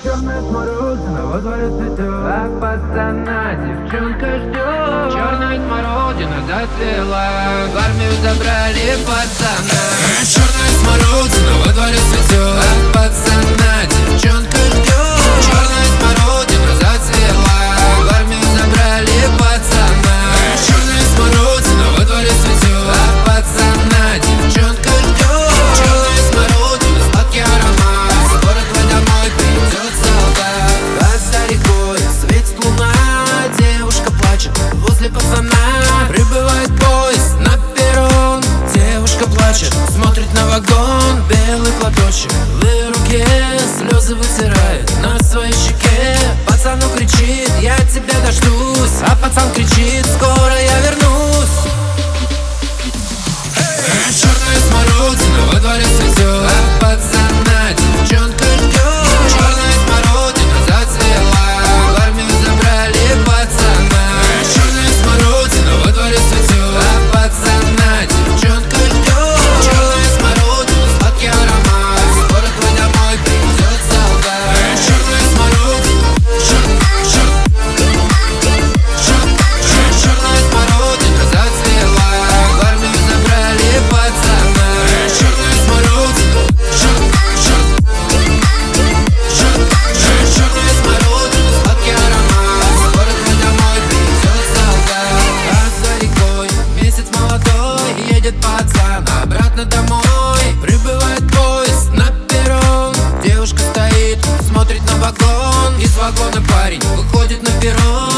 Черная смородина во дворе цветет, а пацана девчонка ждет. Черная смородина зацвела, в армию забрали пацана. Черная смородина во дворе цветет, а пацана девчонка ждет. Черная смородина зацвела, в армию забрали пацана. черная смородина во дворе цветет, а пацана девчонка ждет. черная смородина, сладкий аромат, Скоро твой домой придет солдат. под старикой светит луна, девушка плачет возле пацана. Прибывает поезд на перрон, девушка плачет, смотрит на вагон. Белый платочек в ее руке, слезы вытирает на своей щеке. Пацану кричит: я тебя дождусь, а пацан кричит: скоро я вернусь. Черная смородина во дворе цветет, а пацана девчонка ждет. черная смородина зацвела, в армию забрали пацана. черная смородина во дворе цветет, а пацана девчонка ждет. черная смородина, сладкий аромат, Скоро твой домой придет солдат. черная смородина, черная смородина Зацвела, в армию забрали пацана. черная смородина, черная смородина, Сладкий аромат, скоро твой домой придет солдат. а за рекой месяц молодой, едет пацан обратно домой. Прибывает поезд на перрон, девушка стоит, смотрит на вагон. Из вагона парень выходит на перрон.